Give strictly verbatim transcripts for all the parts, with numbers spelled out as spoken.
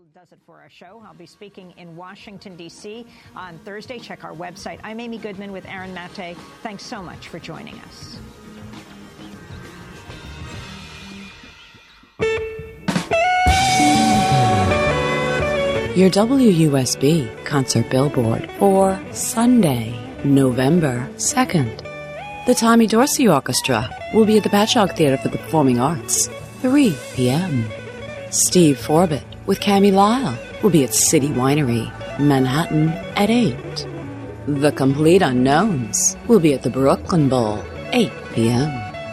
Does it for our show. I'll be speaking in Washington, D C on Thursday. Check our website. I'm Amy Goodman with Aaron Maté. Thanks so much for joining us. Your W U S B concert billboard for Sunday, November second. The Tommy Dorsey Orchestra will be at the Patchogue Theater for the Performing Arts, three p.m. Steve Forbett with Cammie Lyle will be at City Winery, Manhattan at eight. The Complete Unknowns will be at the Brooklyn Bowl, eight p.m.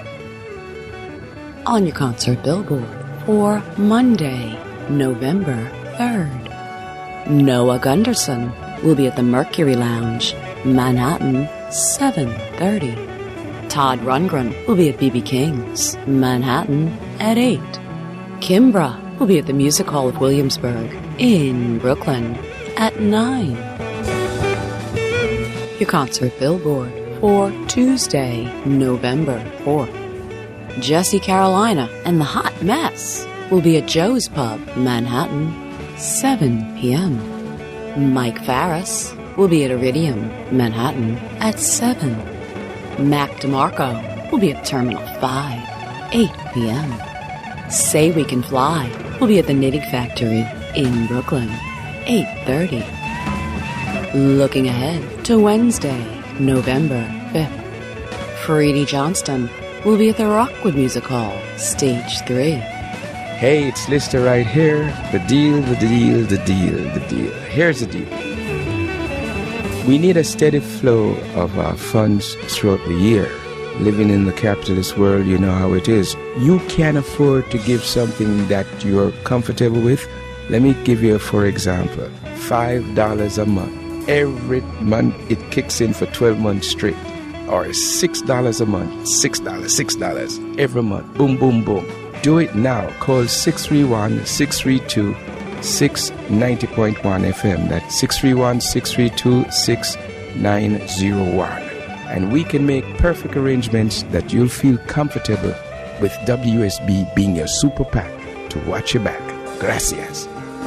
On your concert billboard for Monday, November third. Noah Gunderson will be at the Mercury Lounge, Manhattan, seven thirty. Todd Rundgren will be at B B King's, Manhattan, at eight. Kimbra will be at the Music Hall of Williamsburg in Brooklyn at nine. Your concert billboard for Tuesday, November fourth. Jesse Carolina and the Hot Mess will be at Joe's Pub, Manhattan, seven p.m. Mike Farris will be at Iridium, Manhattan, at seven. Mac DeMarco will be at Terminal five, eight p.m. Say We Can Fly will be at the Knitting Factory in Brooklyn, eight thirty. Looking ahead to Wednesday, November fifth. Freddie Johnston will be at the Rockwood Music Hall, Stage three. Hey, it's Lister right here. The deal, the deal, the deal, the deal. Here's the deal. We need a steady flow of uh, funds throughout the year. Living in the capitalist world, you know how it is. You can't afford to give something that you're comfortable with. Let me give you, for example, five dollars a month. Every month it kicks in for twelve months straight. Or six dollars a month. six dollars, six dollars every month. Boom, boom, boom. Do it now. Call six three one, six three two, six ninety point one F M. That's six three one, six three two, six nine zero one. And we can make perfect arrangements that you'll feel comfortable with W S B being your super PAC to watch your back. Gracias.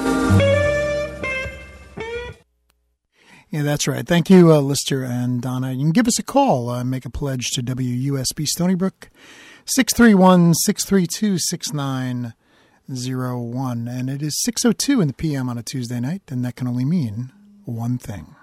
Yeah, that's right. Thank you, uh, Lister and Donna. You can give us a call. Uh, make a pledge to W U S B Stony Brook. six three one, six three two, six nine zero one. And it is six oh two in the P M on a Tuesday night, and that can only mean one thing.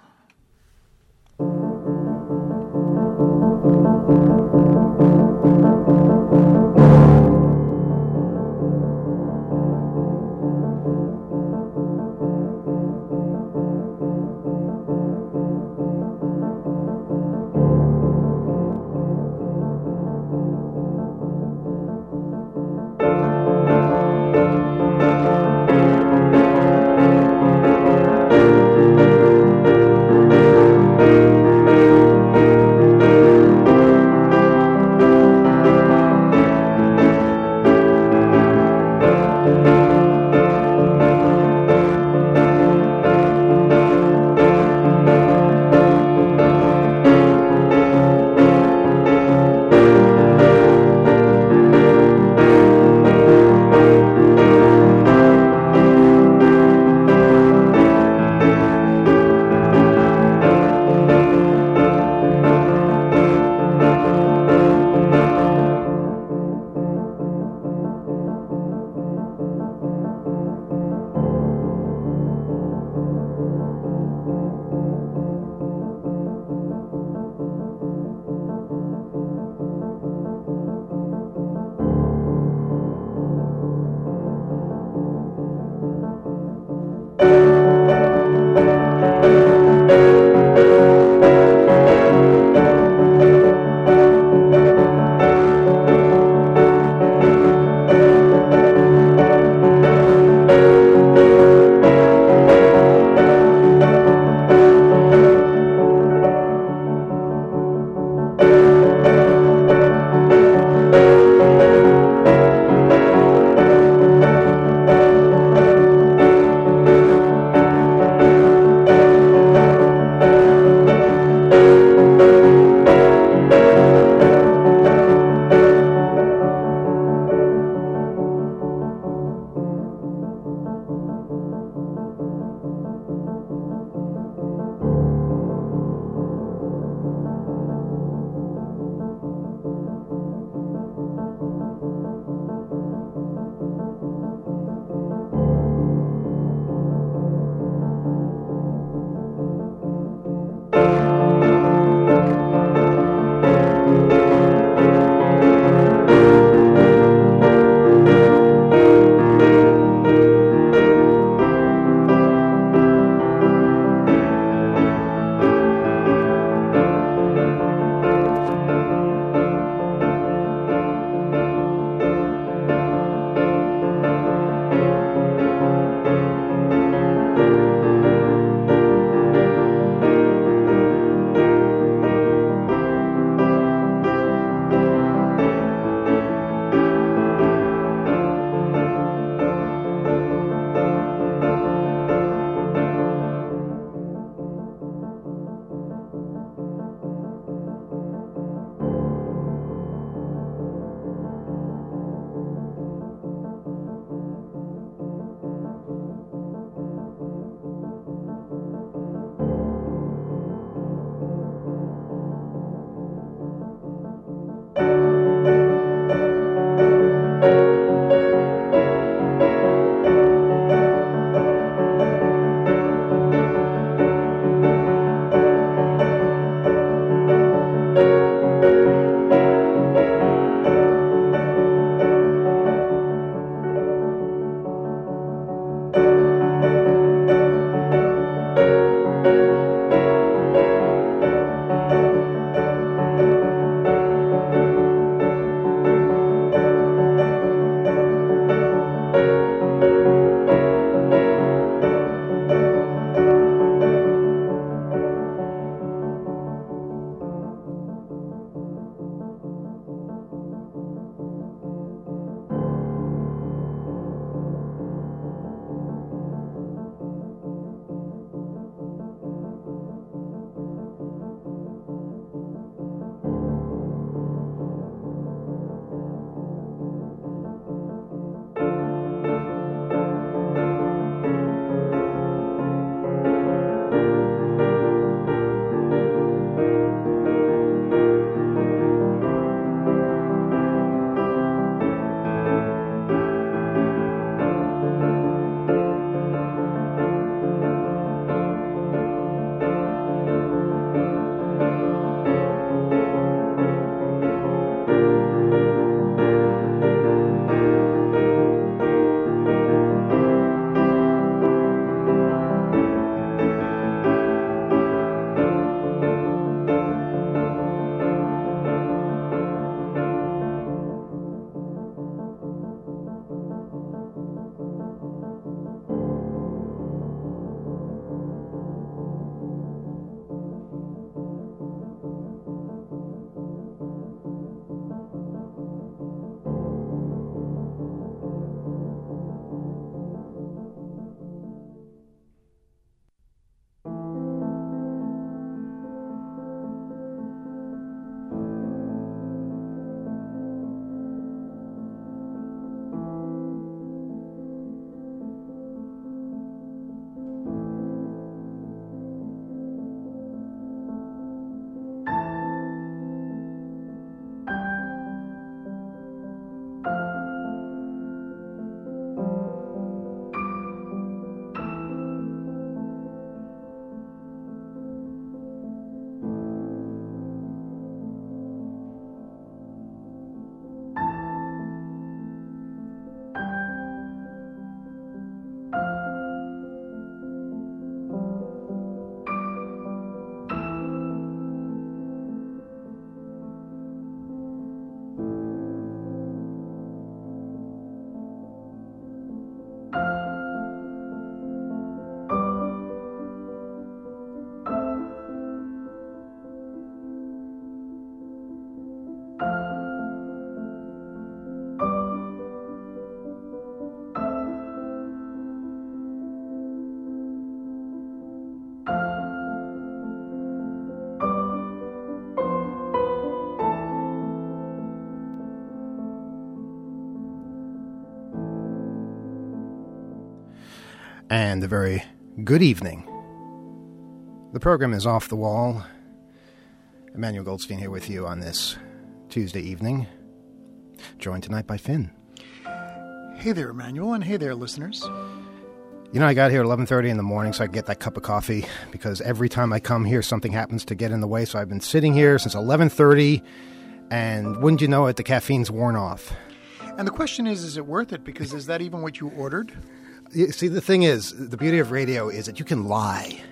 And a very good evening. The program is Off the Wall. Emmanuel Goldstein here with you on this Tuesday evening, joined tonight by Finn. Hey there, Emmanuel, and hey there, listeners. You know, I got here at eleven thirty in the morning so I could get that cup of coffee, because every time I come here, something happens to get in the way. So I've been sitting here since eleven thirty, and wouldn't you know it, the caffeine's worn off. And the question is, is it worth it? Because is that even what you ordered? You see, the thing is, the beauty of radio is that you can lie.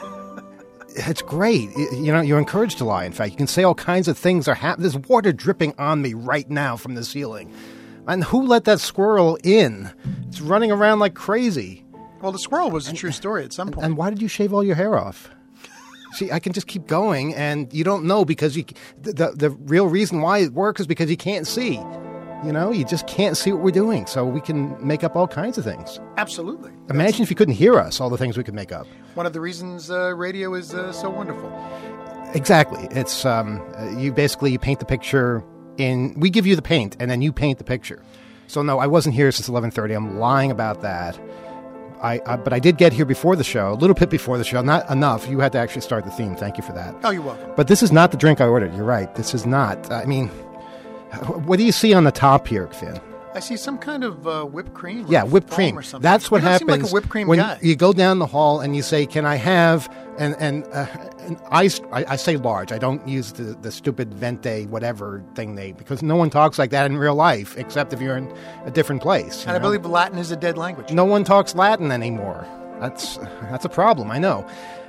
It's great. You know, you're encouraged to lie, in fact. You can say all kinds of things are happening. There's water dripping on me right now from the ceiling. And who let that squirrel in? It's running around like crazy. Well, the squirrel was a true story at some point. And why did you shave all your hair off? See, I can just keep going, and you don't know, because you, the, the real reason why it works is because you can't see. You know, you just can't see what we're doing, so we can make up all kinds of things. Absolutely. Imagine That's if you couldn't hear us, all the things we could make up. One of the reasons uh, radio is uh, so wonderful. Exactly. It's um, you basically you paint the picture in. We give you the paint, and then you paint the picture. So no, I wasn't here since eleven thirty. I'm lying about that. I, I but I did get here before the show, a little bit before the show, not enough. You had to actually start the theme. Thank you for that. Oh, you're welcome. But this is not the drink I ordered. You're right. This is not. I mean. What do you see on the top here, Finn? I see some kind of uh, whipped cream. Yeah, whipped cream. Or something. That's what you don't happens seem like a whipped cream when guy. you go down the hall and you say, "Can I have an an, uh, an iced?" I, I say large. I don't use the, the stupid venti whatever thing they because no one talks like that in real life except if you're in a different place. And know? I believe Latin is a dead language. No one talks Latin anymore. That's that's a problem. I know.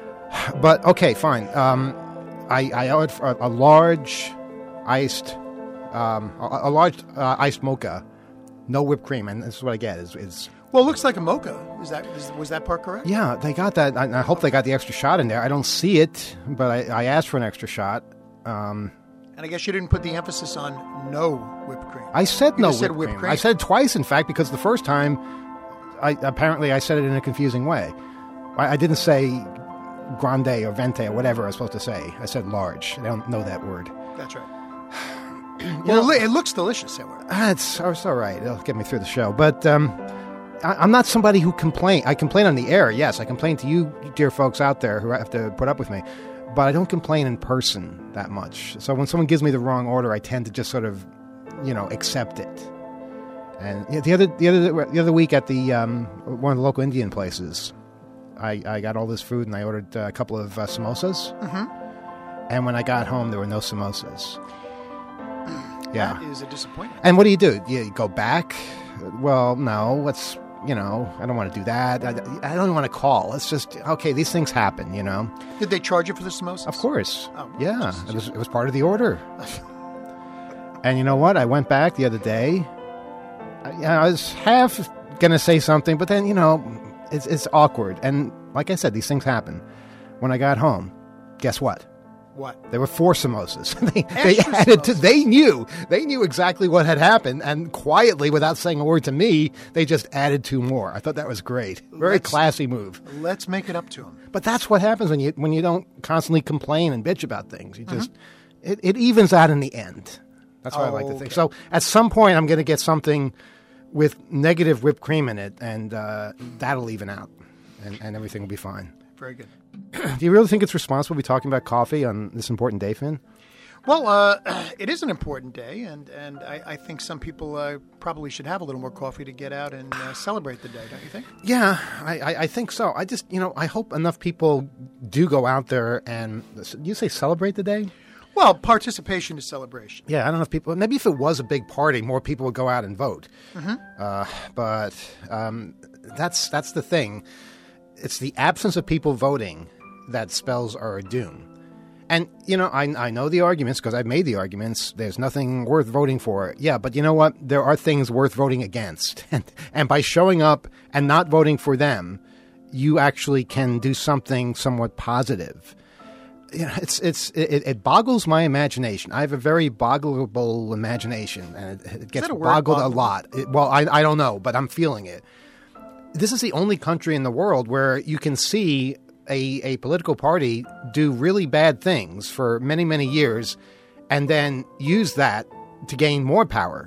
But okay, fine. Um, I I ordered a, a large iced. Um, a, a large uh, iced mocha, no whipped cream, and this is what I get. Is, is well, it looks like a mocha. Is that is, was that part correct? Yeah, they got that. I, I hope they got the extra shot in there. I don't see it, but I, I asked for an extra shot. Um, and I guess you didn't put the emphasis on no whipped cream. I said you no just whipped, said whipped cream. cream. I said it twice, in fact, because the first time, I apparently I said it in a confusing way. I, I didn't say grande or venti or whatever I was supposed to say. I said large. I don't know that word. That's right. Well, it looks delicious, however. It's, it's all right. It'll get me through the show. But um, I, I'm not somebody who complain. I complain on the air, yes. I complain to you, dear folks out there who have to put up with me. But I don't complain in person that much. So when someone gives me the wrong order, I tend to just sort of, you know, accept it. And you know, the other the other the other week at the um, one of the local Indian places, I, I got all this food and I ordered a couple of uh, samosas. Mm-hmm. And when I got home, there were no samosas. Yeah. That is a disappointment. And what do you do? You go back? Well, no. Let's, you know, I don't want to do that. I, I don't want to call. It's just, okay, these things happen, you know. Did they charge you for the samosas? Of course. Oh, yeah. just, it was it was part of the order. And you know what? I went back the other day. I, I was half going to say something, but then, you know, it's, it's awkward. And like I said, these things happen. When I got home, guess what? What? There were four samosas. they, they added to. They knew. They knew exactly what had happened, and quietly, without saying a word to me, they just added two more. I thought that was great. Very let's, classy move. Let's make it up to them. But that's what happens when you when you don't constantly complain and bitch about things. You just mm-hmm. it, it evens out in the end. That's what oh, I like to think. Okay. So at some point, I'm going to get something with negative whipped cream in it, and uh, that'll even out, and, and everything will be fine. Very good. Do you really think it's responsible to be talking about coffee on this important day, Finn? Well, uh, it is an important day, and, and I, I think some people uh, probably should have a little more coffee to get out and uh, celebrate the day, don't you think? Yeah, I, I, I think so. I just, you know, I hope enough people do go out there and, you say celebrate the day? Well, participation is celebration. Yeah, I don't know if people, maybe if it was a big party, more people would go out and vote. Mm-hmm. Uh, but um, that's that's the thing. It's the absence of people voting that spells our doom. And, you know, I, I know the arguments because I've made the arguments. There's nothing worth voting for. Yeah, but you know what? There are things worth voting against. And, and by showing up and not voting for them, you actually can do something somewhat positive. You know, it's it's it, it boggles my imagination. I have a very boggleable imagination, and it, it gets boggled a lot. It, well, I I don't know, but I'm feeling it. This is the only country in the world where you can see a, a political party do really bad things for many, many years and then use that to gain more power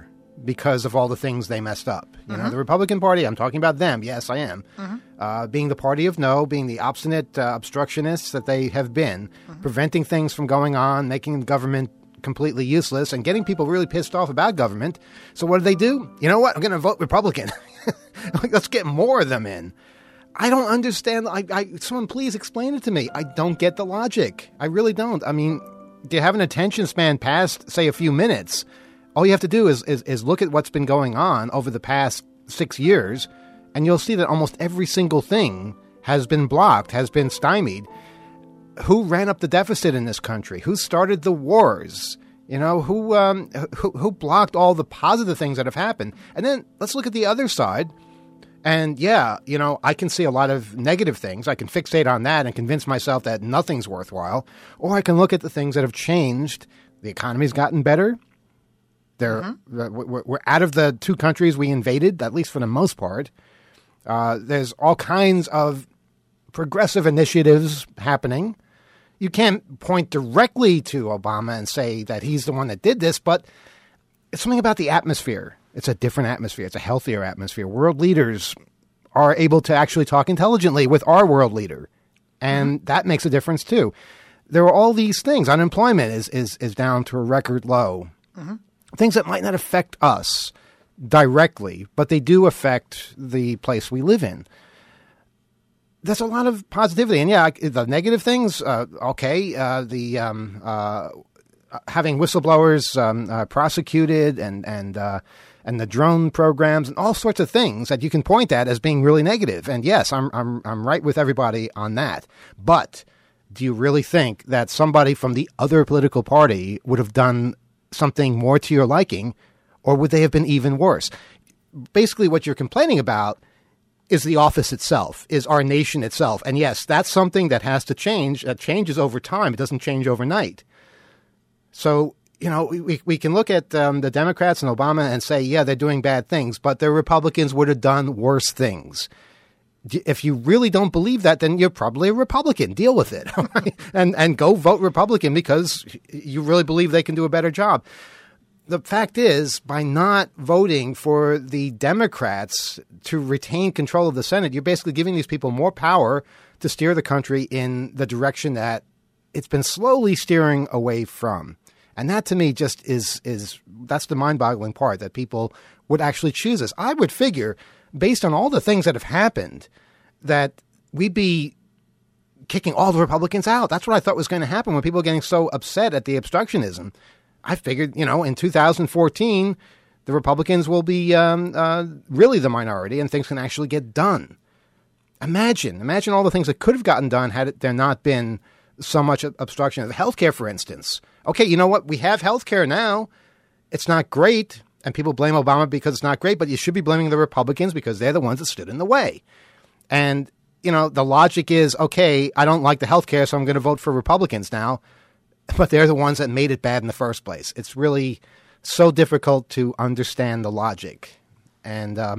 because of all the things they messed up. You Mm-hmm. know, the Republican Party, I'm talking about them. Yes, I am. Mm-hmm. Uh, being the party of no, being the obstinate uh, obstructionists that they have been, Mm-hmm. preventing preventing things from going on, making government completely useless, and getting people really pissed off about government. So what do they do? You know what? I'm going to vote Republican. Let's get more of them in. I don't understand. I, I, someone please explain it to me. I don't get the logic. I really don't. I mean, do you have an attention span past, say, a few minutes? All you have to do is, is, is look at what's been going on over the past six years, and you'll see that almost every single thing has been blocked, has been stymied. Who ran up the deficit in this country? Who started the wars? You know, who, um, who who blocked all the positive things that have happened? And then let's look at the other side. And yeah, you know, I can see a lot of negative things. I can fixate on that and convince myself that nothing's worthwhile. Or I can look at the things that have changed. The economy's gotten better. They're, mm-hmm. we're, we're out of the two countries we invaded, at least for the most part. Uh, there's all kinds of progressive initiatives happening. You can't point directly to Obama and say that he's the one that did this, but it's something about the atmosphere. It's a different atmosphere. It's a healthier atmosphere. World leaders are able to actually talk intelligently with our world leader, and mm-hmm. that makes a difference too. There are all these things. Unemployment is is, is down to a record low. Mm-hmm. Things that might not affect us directly, but they do affect the place we live in. There's a lot of positivity. And yeah, the negative things, uh, okay, uh, the um, uh, having whistleblowers um, uh, prosecuted and and uh, and the drone programs and all sorts of things that you can point at as being really negative. And yes, I'm I'm I'm right with everybody on that. But do you really think that somebody from the other political party would have done something more to your liking, or would they have been even worse? Basically, what you're complaining about is the office itself, is our nation itself. And yes, that's something that has to change. That changes over time. It doesn't change overnight. So, you know, we, we can look at um, the Democrats and Obama and say, yeah, they're doing bad things, but the Republicans would have done worse things. If you really don't believe that, then you're probably a Republican. Deal with it. and and go vote Republican because you really believe they can do a better job. The fact is, by not voting for the Democrats to retain control of the Senate, you're basically giving these people more power to steer the country in the direction that it's been slowly steering away from. And that to me just is, is that's the mind-boggling part, that people would actually choose this. I would figure, based on all the things that have happened, that we'd be kicking all the Republicans out. That's what I thought was going to happen when people were getting so upset at the obstructionism. I figured, you know, in two thousand fourteen, the Republicans will be um, uh, really the minority and things can actually get done. Imagine, imagine all the things that could have gotten done had it, there not been so much obstruction of healthcare, for instance. Okay, you know what? We have healthcare now. It's not great, and people blame Obama because it's not great, but you should be blaming the Republicans because they're the ones that stood in the way. And, you know, the logic is, okay, I don't like the healthcare, so I'm going to vote for Republicans now. But they're the ones that made it bad in the first place. It's really so difficult to understand the logic. And um,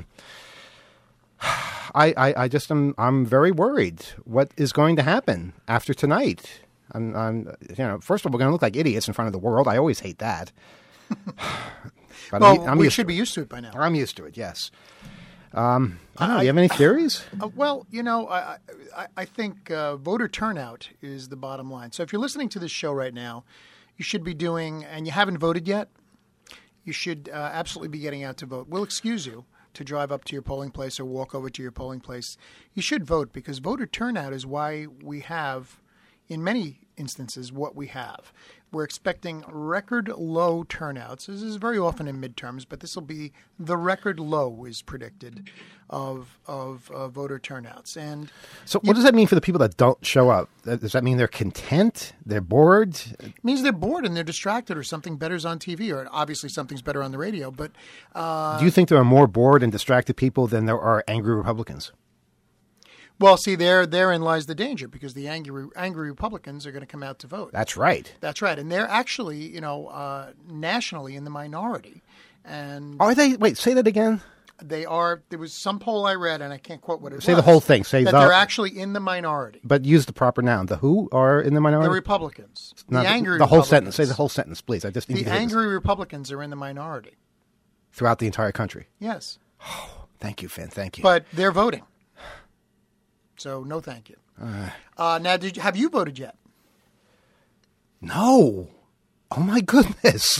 I, I, I just am I'm very worried what is going to happen after tonight. I'm, I'm you know, first of all, we're going to look like idiots in front of the world. I always hate that. But well, I'm, I'm we should be used to it by now. I'm used to it, yes. Um, I don't know. Do you have any theories? Uh, well, you know, I, I, I think uh, voter turnout is the bottom line. So if you're listening to this show right now, you should be doing, and you haven't voted yet, you should uh, absolutely be getting out to vote. We'll excuse you to drive up to your polling place or walk over to your polling place. You should vote because voter turnout is why we have, in many instances, what we have. We're expecting record low turnouts. This is very often in midterms, but this will be the record low is predicted of of uh, voter turnouts. And so, what does that mean for the people that don't show up? Does that mean they're content? They're bored? It means they're bored and they're distracted, or something better's on T V, or obviously something's better on the radio. But uh, do you think there are more bored and distracted people than there are angry Republicans? Well, see, there therein lies the danger, because the angry angry Republicans are going to come out to vote. That's right. That's right, and they're actually, you know, uh, nationally in the minority. And are they? Wait, say that again. They are. There was some poll I read, and I can't quote what it say was. Say the whole thing. Say that the, they're actually in the minority. But use the proper noun. The who are in the minority? The Republicans. The Not angry the, the whole Republicans. sentence. Say the whole sentence, please. I just need the to hear angry this. Republicans are in the minority. throughout the entire country. Yes. Thank you, Finn. Thank you. But they're voting. So no thank you. Uh, uh, now, did you, have you voted yet? No. Oh, my goodness.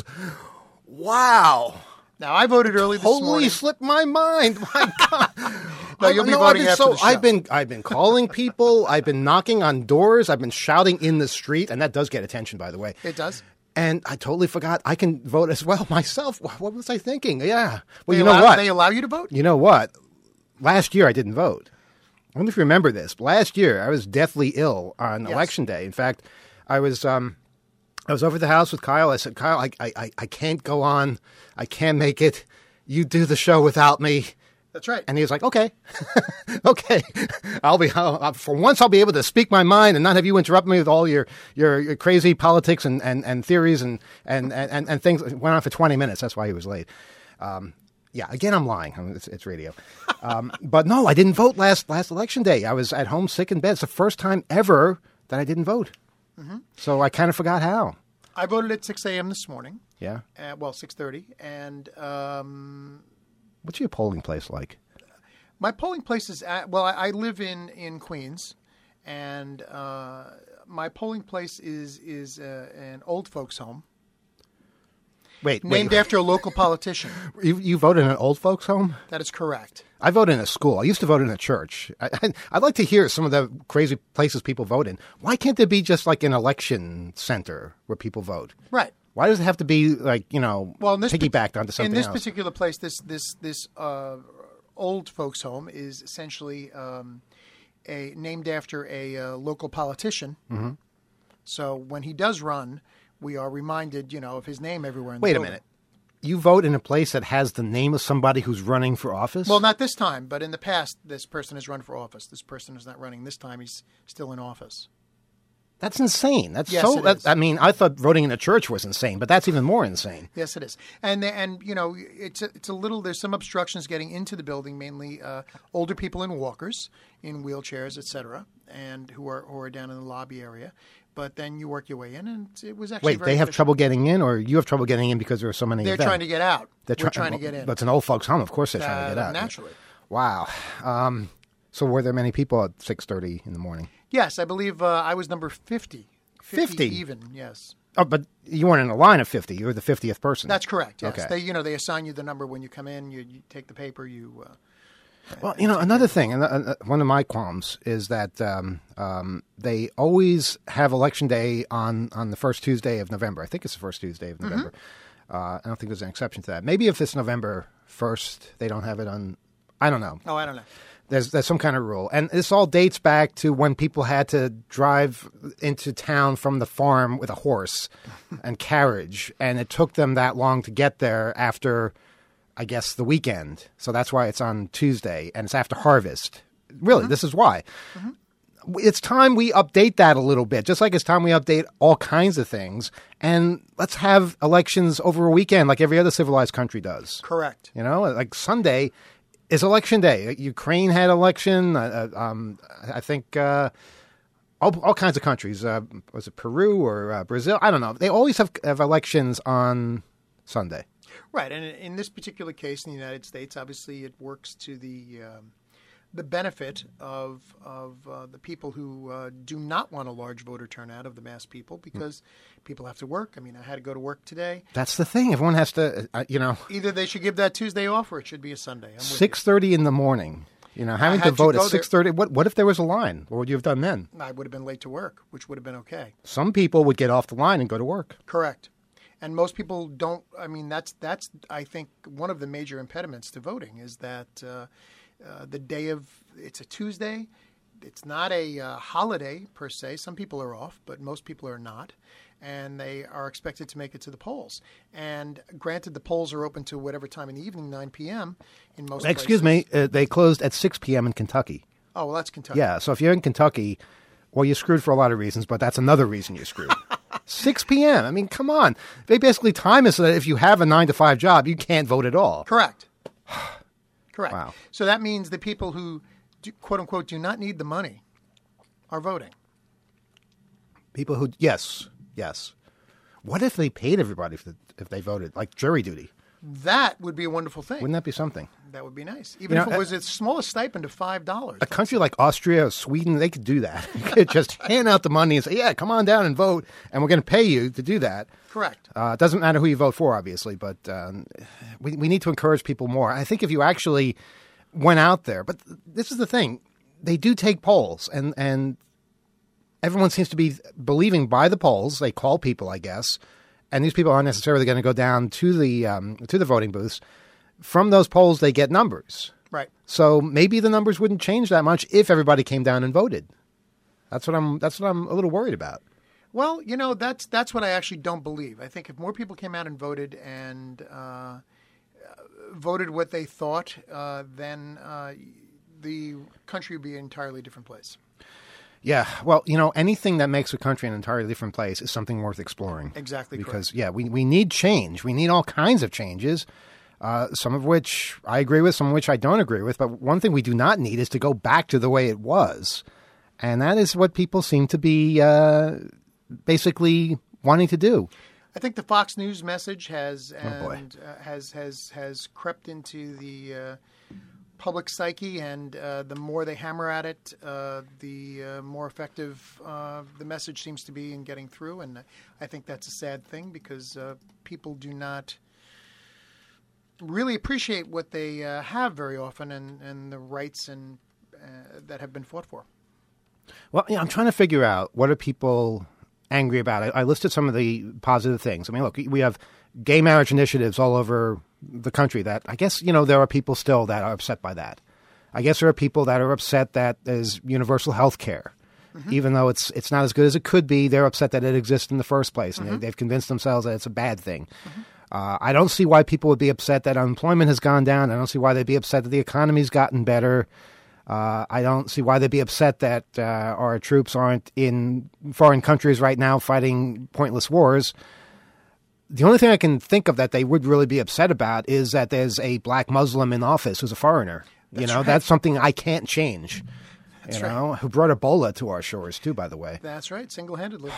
Wow. Now, I voted early this Totally morning. slipped my mind. My God. No, you'll be no, voting I've been after so, the show. I've been, I've been calling people. I've been knocking on doors. I've been shouting in the street. And that does get attention, by the way. It does? And I totally forgot I can vote as well myself. What was I thinking? Yeah. Well, They you know allow, what? They allow you to vote? You know what? Last year I didn't vote. I wonder if you remember this. Last year I was deathly ill on Yes. election day. In fact, I was um, I was over at the house with Kyle. I said, Kyle, I, I, I can't go on. I can't make it. You do the show without me. That's right. And he was like, okay, okay. I'll be, I'll, for once I'll be able to speak my mind and not have you interrupt me with all your, your, your crazy politics and, and, and theories and, and, and, and things. It went on for twenty minutes. That's why he was late. Um, yeah, again, I'm lying. I mean, it's, it's radio. Um, but no, I didn't vote last, last election day. I was at home sick in bed. It's the first time ever that I didn't vote. Mm-hmm. So I kind of forgot how. I voted at six a.m. this morning. Yeah. Uh, well, six thirty. And um, What's your polling place like? my polling place is at, well, I, I live in, in Queens. And uh, my polling place is, is uh, an old folks' home. Wait, Named wait. after a local politician. You, you voted in an old folks' home? That is correct. I voted in a school. I used to vote in a church. I, I, I'd like to hear some of the crazy places people vote in. Why can't there be just like an election center where people vote? Right. Why does it have to be like, you know, Well, in this piggybacked onto something in this else? particular place, this this this uh, old folks' home is essentially um, a named after a uh, local politician. Mm-hmm. So when he does run, we are reminded, you know, of his name everywhere. In the Wait a building. minute. You vote in a place that has the name of somebody who's running for office? Well, not this time, but in the past, this person has run for office. This person is not running this time; he's still in office. That's insane. That's Yes, so. it That, is. I mean, I thought voting in a church was insane, but that's even more insane. Yes, it is, and and you know, it's a, it's a little. There's some obstructions getting into the building, mainly uh, older people in walkers, in wheelchairs, et cetera, and who are who are down in the lobby area. But then you work your way in, and it was actually Wait, very they have efficient. trouble getting in, or you have trouble getting in because there are so many? They're of them? trying to get out. They're We're try- trying to get in. But it's an old folks' home. Of course, they're trying to get Uh, out. naturally. Wow. Um, so were there many people at six thirty in the morning? Yes, I believe uh, I was number fifty. fifty? even, yes. Oh, but you weren't in a line of fifty. You were the fiftieth person. That's correct. Yes, Okay. they you know they assign you the number when you come in. You, you take the paper. You uh, Well, you know, another thing, and uh, one of my qualms is that um, um, they always have election day on, on the first Tuesday of November. I think it's the first Tuesday of November. Mm-hmm. Uh, I don't think there's an exception to that. Maybe if it's November first, they don't have it on. I don't know. oh, I don't know. There's there's some kind of rule, and this all dates back to when people had to drive into town from the farm with a horse and carriage, and it took them that long to get there after, I guess, the weekend. So that's why it's on Tuesday, and it's after harvest. Really, Mm-hmm. this is why. Mm-hmm. It's time we update that a little bit, just like it's time we update all kinds of things, and let's have elections over a weekend like every other civilized country does. Correct. You know, like Sunday is election day. Ukraine had election. Uh, um, I think uh, all, all kinds of countries. Uh, was it Peru or uh, Brazil? I don't know. They always have, have elections on Sunday. Right, and in in this particular case, in the United States, obviously, it works to the um, the benefit of of uh, the people who uh, do not want a large voter turnout of the mass people, because people have to work. I mean, I had to go to work today. That's the thing. Everyone has to, uh, you know, Either they should give that Tuesday off, or it should be a Sunday. I'm with you. six thirty in the morning. You know, having to had to vote go at there. six thirty. What what if there was a line? What would you have done then? I would have been late to work, which would have been okay. Some people would get off the line and go to work. Correct. And most people don't. I mean, that's that's I think one of the major impediments to voting is that uh, uh, the day of it's a Tuesday. It's not a uh, holiday per se. Some people are off, but most people are not, and they are expected to make it to the polls. And granted, the polls are open to whatever time in the evening, nine p.m. in most. Excuse places. me. Uh, they closed at six p.m. in Kentucky. Oh, well, that's Kentucky. Yeah, so if you're in Kentucky, well, you're screwed for a lot of reasons, but that's another reason you're screwed. six p.m. I mean, come on. They basically time it so that if you have a nine to five job, you can't vote at all. Correct. Correct. Wow. So that means the people who, do, quote unquote, do not need the money are voting. People who, yes, yes. What if they paid everybody if, the, if they voted, like jury duty? That would be a wonderful thing. Wouldn't that be something? That would be nice. Even You if know, it was its smallest stipend of five dollars. A country like Austria or Sweden, they could do that. They could just hand out the money and say, yeah, come on down and vote, and we're going to pay you to do that. Correct. Uh, it doesn't matter who you vote for, obviously, but um, we, we need to encourage people more. I think if you actually went out there, but this is the thing, they do take polls, and, and everyone seems to be believing by the polls. They call people, I guess, and these people aren't necessarily going to go down to the um, to the voting booths. From those polls, they get numbers. Right. So maybe the numbers wouldn't change that much if everybody came down and voted. That's what I'm. That's what I'm a little worried about. Well, you know, that's that's what I actually don't believe. I think if more people came out and voted and uh, voted what they thought, uh, then uh, the country would be an entirely different place. Yeah, well, you know, anything that makes a country an entirely different place is something worth exploring. Exactly because, correct. yeah, we, we need change. We need all kinds of changes, uh, some of which I agree with, some of which I don't agree with. But one thing we do not need is to go back to the way it was. And that is what people seem to be uh, basically wanting to do. I think the Fox News message has Oh, boy. and uh, has has has crept into the uh, public psyche, and uh, the more they hammer at it, uh, the uh, more effective uh, the message seems to be in getting through. And I think that's a sad thing because uh, people do not really appreciate what they uh, have very often, and, and the rights and uh, that have been fought for. Well, yeah, I'm trying to figure out what are people angry about. I, I listed some of the positive things. I mean, look, we have gay marriage initiatives all over the country that I guess, you know, there are people still that are upset by that. I guess there are people that are upset that there's universal health care. Mm-hmm. Even though it's it's not as good as it could be, they're upset that it exists in the first place, and mm-hmm. they, they've convinced themselves that it's a bad thing. Mm-hmm. Uh, I don't see why people would be upset that unemployment has gone down. I don't see why they'd be upset that the economy's gotten better. Uh, I don't see why they'd be upset that uh, our troops aren't in foreign countries right now fighting pointless wars. The only thing I can think of that they would really be upset about is that there's a black Muslim in office who's a foreigner. That's you know, right. That's something I can't change. That's you know, right. Who brought Ebola to our shores too, by the way. That's right, single-handedly.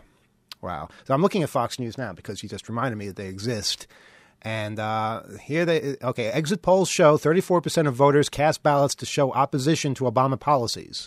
Wow. So I'm looking at Fox News now because you just reminded me that they exist. And uh, here they, okay, exit polls show thirty-four percent of voters cast ballots to show opposition to Obama policies.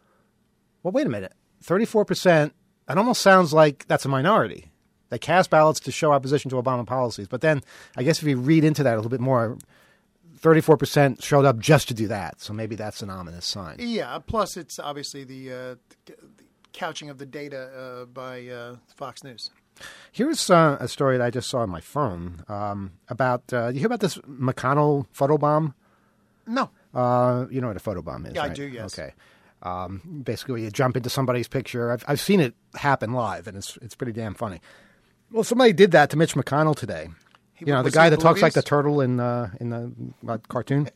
Well, wait a minute. thirty-four percent, that almost sounds like that's a minority. They cast ballots to show opposition to Obama policies. But then I guess if you read into that a little bit more, thirty-four percent showed up just to do that. So maybe that's an ominous sign. Yeah, plus it's obviously the, uh, the couching of the data uh, by uh, Fox News. Here's uh, a story that I just saw on my phone um, about, uh, you hear about this McConnell photobomb? No. Uh, you know what a photobomb is, yeah, right? I do, yes. Okay. Um, basically, you jump into somebody's picture. I've, I've seen it happen live, and it's it's pretty damn funny. Well, somebody did that to Mitch McConnell today. He, you know, the guy that talks like the turtle in, uh, in the uh, cartoon.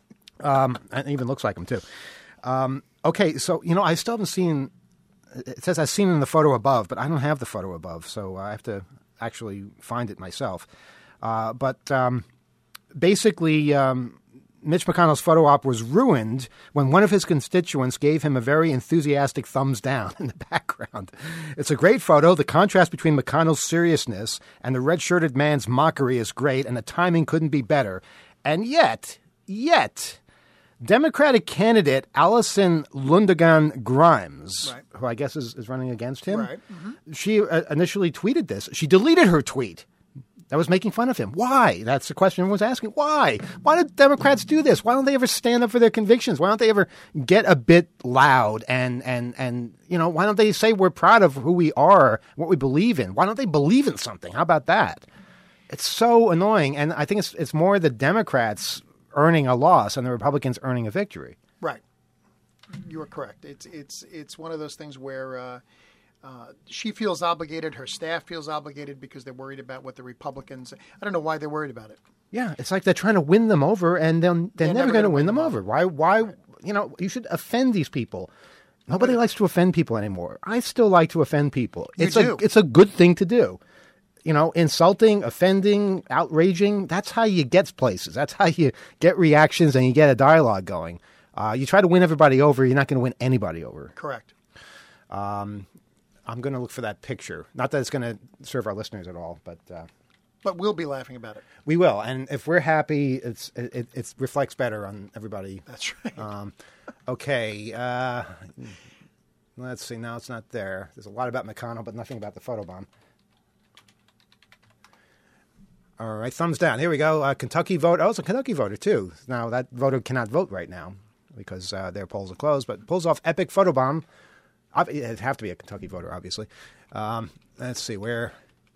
um, and even looks like him, too. Um, okay, so, you know, I still haven't seen... It says I've seen in the photo above, but I don't have the photo above, so I have to actually find it myself. Uh, but um, basically, um, Mitch McConnell's photo op was ruined when one of his constituents gave him a very enthusiastic thumbs down in the background. It's a great photo. The contrast between McConnell's seriousness and the red-shirted man's mockery is great, and the timing couldn't be better. And yet, yet... Democratic candidate Allison Lundegan Grimes, right. who I guess is, is running against him, right. mm-hmm. she uh, initially tweeted this. She deleted her tweet that was making fun of him. Why? That's the question everyone's asking. Why? Why do Democrats do this? Why don't they ever stand up for their convictions? Why don't they ever get a bit loud and, and, and you know, why don't they say we're proud of who we are, what we believe in? Why don't they believe in something? How about that? It's so annoying. And I think it's it's more the Democrats earning a loss and the Republicans earning a victory. Right. You are correct. It's it's it's one of those things where uh, uh, she feels obligated, her staff feels obligated because they're worried about what the Republicans. I don't know why they're worried about it. Yeah, it's like they're trying to win them over, and they're, they're, they're never, never going to win them over. over. Why? Why? Right. You know, you should offend these people. Nobody right. likes to offend people anymore. I still like to offend people. You it's do. a it's a good thing to do. You know, insulting, offending, outraging, that's how you get places. That's how you get reactions and you get a dialogue going. Uh, you try to win everybody over, you're not going to win anybody over. Correct. Um, I'm going to look for that picture. Not that it's going to serve our listeners at all, but uh, But we'll be laughing about it. We will, and if we're happy, it's it, it reflects better on everybody. That's right. Um, okay, uh, let's see. Now it's not there. There's a lot about McConnell, but nothing about the photobomb. All right, thumbs down. Here we go. Uh, Kentucky vote. Oh, it's a Kentucky voter too. Now that voter cannot vote right now because uh, their polls are closed. But pulls off epic photobomb. It'd have to be a Kentucky voter, obviously. Um, let's see where.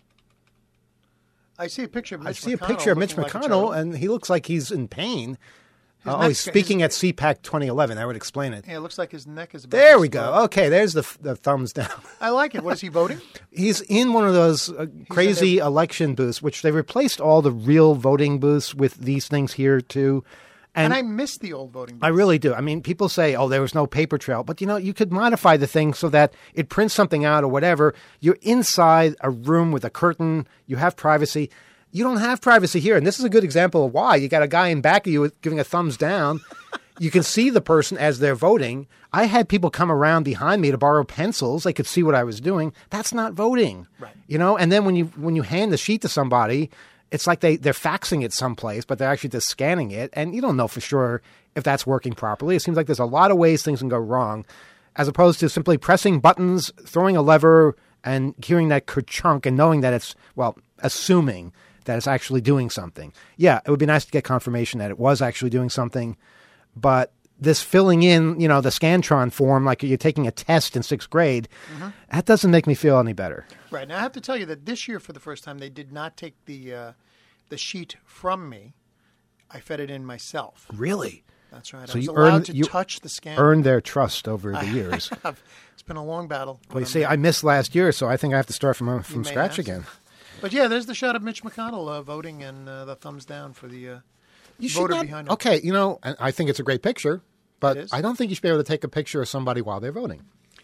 I see a picture of Mitch I see McConnell a picture of Mitch looking like a McConnell, turtle. and he looks like he's in pain. His Oh, neck- he's speaking his- at C PAC twenty eleven. That would explain it. Yeah, it looks like his neck is about There to we explode. go. Okay, there's the the thumbs down. I like it. What is he voting? He's in one of those uh, crazy election booths, which they replaced all the real voting booths with these things here too. And, And, I miss the old voting booth. I really do. I mean, people say, oh, there was no paper trail. But, you know, you could modify the thing so that it prints something out or whatever. You're inside a room with a curtain. You have privacy. You don't have privacy here. And this is a good example of why. You got a guy in back of you giving a thumbs down. You can see the person as they're voting. I had people come around behind me to borrow pencils. They could see what I was doing. That's not voting. Right. You know, and then when you when you hand the sheet to somebody, it's like they, they're faxing it someplace, but they're actually just scanning it. And you don't know for sure if that's working properly. It seems like there's a lot of ways things can go wrong, as opposed to simply pressing buttons, throwing a lever, and hearing that ka-chunk and knowing that it's, well, assuming that it's actually doing something. Yeah, it would be nice to get confirmation that it was actually doing something. But this filling in, you know, the Scantron form like you're taking a test in sixth grade, mm-hmm. that doesn't make me feel any better. Right. Now, I have to tell you that this year, for the first time, they did not take the uh, the sheet from me. I fed it in myself. Really? That's right. So I was you allowed earned- to you touch the scan. Earned their trust over the I years. have. It's been a long battle. Well, you but see, I'm- I missed last year, so I think I have to start from uh, from may scratch have to. again. But yeah, there's the shot of Mitch McConnell uh, voting and uh, the thumbs down for the uh, You should voter not- behind him. Okay, you know, and I think it's a great picture, but It is. I don't think you should be able to take a picture of somebody while they're voting.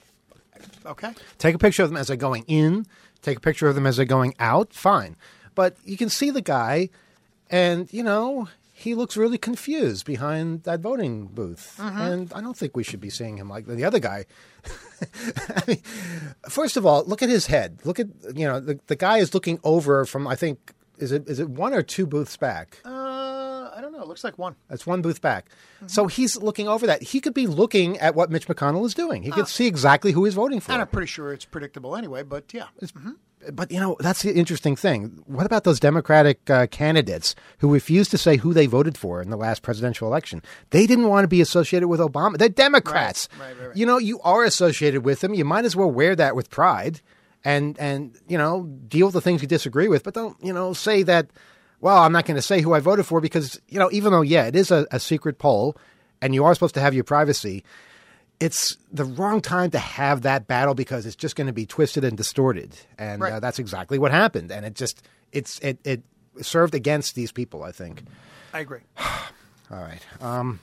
Okay. Take a picture of them as they're going in. Take a picture of them as they're going out. Fine. But you can see the guy, and, you know, he looks really confused behind that voting booth. Mm-hmm. And I don't think we should be seeing him like the other guy. I mean, first of all, look at his head. Look at, you know, the, the guy is looking over from, I think, is it is it one or two booths back? Uh, I don't know. It looks like one. That's one booth back. So he's looking over that. He could be looking at what Mitch McConnell is doing. He could see exactly who he's voting for. And I'm pretty sure it's predictable anyway, but yeah. But, you know, that's the interesting thing. What about those Democratic uh, candidates who refused to say who they voted for in the last presidential election? They didn't want to be associated with Obama. They're Democrats. Right, right, right, right. You know, you are associated with them. You might as well wear that with pride and, and you know, deal with the things you disagree with. But don't, you know, say that, well, I'm not going to say who I voted for because, you know, even though, yeah, it is a, a secret poll and you are supposed to have your privacy, it's the wrong time to have that battle because it's just going to be twisted and distorted. And Right. uh, that's exactly what happened. And it just, it's, it, it served against these people, I think. I agree. All right. Um,